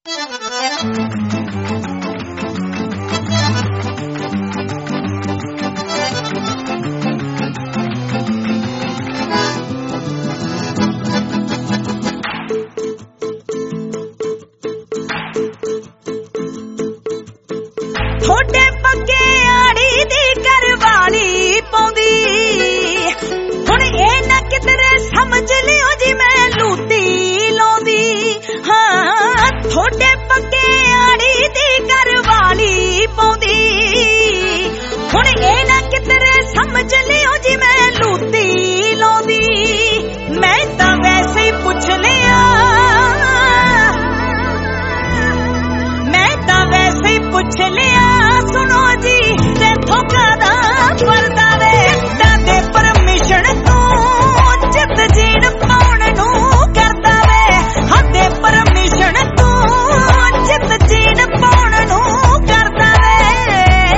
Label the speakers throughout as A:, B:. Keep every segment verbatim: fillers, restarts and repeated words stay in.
A: थोड़े पक्के आड़ी दी करवाली पौंदी हुण ए ना किधरे समझ लियो जी मैं लूटी लौंदी। हाँ थोड़े पक्के आड़ी दी करवाली पौंदी हुण ए ना किधरे समझ लियो जी मैं लूटी लौंदी। मैं तां वैसे ही पुछ लिया मैं तां वैसे ही पुछ लिया सुनो जी ते थोकादा परदा वे दादे परमिशन तू जित जीण पाउण नू करदा वे हादे परमिशन तू जित जीण पाउण नू करदा वे।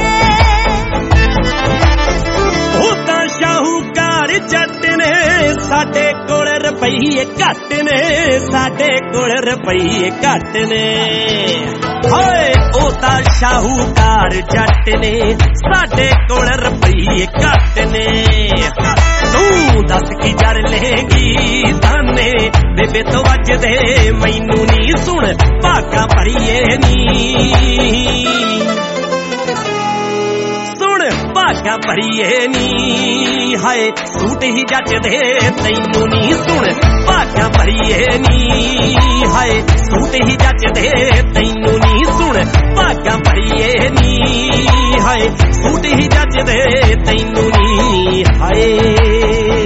B: ओ तां शाहूकार जट ने साडे कोल रुपईए घट ने साडे कोल रुपईए घट ने हाय ओ तां शाहूकार जट ने साडे कोल रुपईए घट ने। तू दस की जर लेगी ताने बेबे तो वजदे मैनू नी सुन भागा भरीए नी सुन भागा भरीए नी हाय सूट ही जचदे तैनू नी सुन भागा भरीए नी हाय सूट ही जचदे तैनू नी सुन भागा भरीए नी हाय सूट ही जचदे तैनू नी हाय।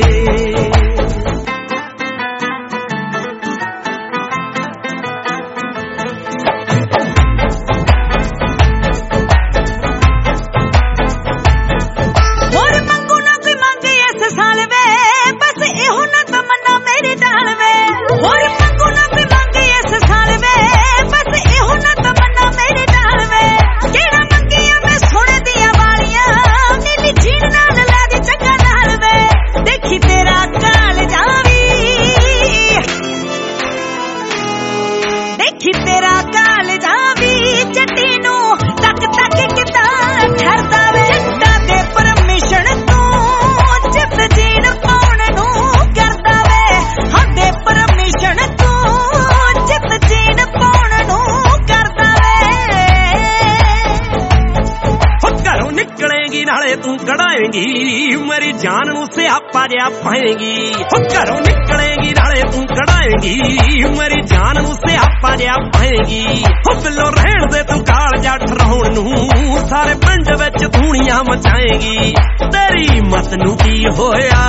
B: तू कढ़ाएगी मेरी जान नू सियापा जिहा पाएगी घरों निकलेगी नाले तू कढ़ाएगी मेरी जान नू सियापा जिहा पाएगी बिलो रहन दे तू काल जट रहोण नू सारे पिंड विच धूणियां मचाएगी। तेरी मत नू की होया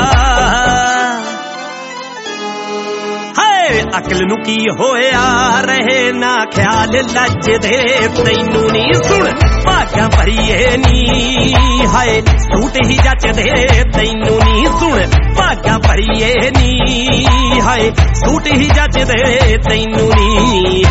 B: अकल नू की होया रहे ना ख्याल लज दे तैनू नी सुन भागा भरीए नी हाय सूट ही जचदे तैनू नी सुन भागा भरीए नी हाय सूट ही जचदे तैनू नी।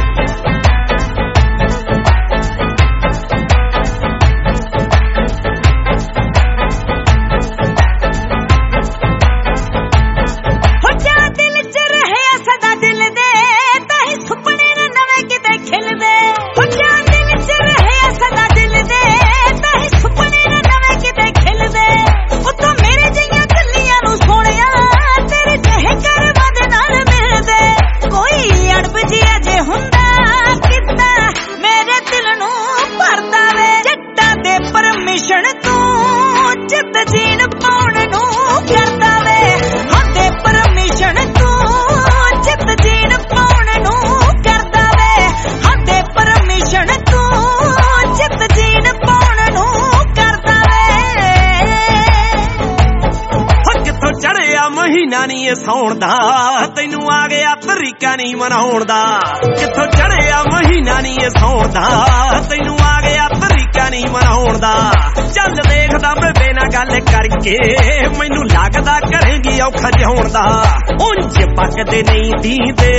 B: महीना नहीं सौण दा तैनू आ गया तरीका नहीं मनाउण दा किथों चढ़िया महीना नहीं सौण दा तैनू आ गया तरीका नहीं मनाउण दा। चल देखदा बेबे नाल गल करके मैनू लगदा करेंगी औखा जिउण दा उंज पकदे नहीं दींदे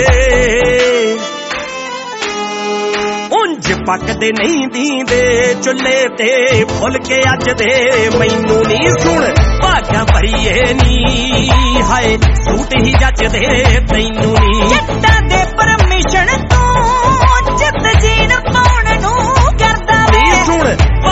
B: उंज पकदे नहीं दींदे चुल्हे ते फुलके अज दे मैनू नहीं सुन भागा भरीए नी हाय सूट ही जचदे तैनू नी
A: जट्टां दे परमिशन तू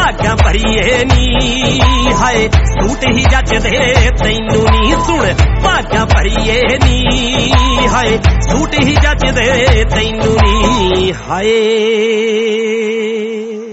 B: ਭਾਗਾਂ ਭਰੀਏ ਨੀ ਹਾਏ ਸੂਟ ਹੀ ਜੱਜਦੇ ਤੈਨੂੰ ਨੀ ਸੁਣ ਭਾਗਾਂ ਭਰੀਏ ਨੀ ਹਾਏ ਸੂਟ ਹੀ ਜੱਜਦੇ ਤੈਨੂੰ ਨੀ ਹਾਏ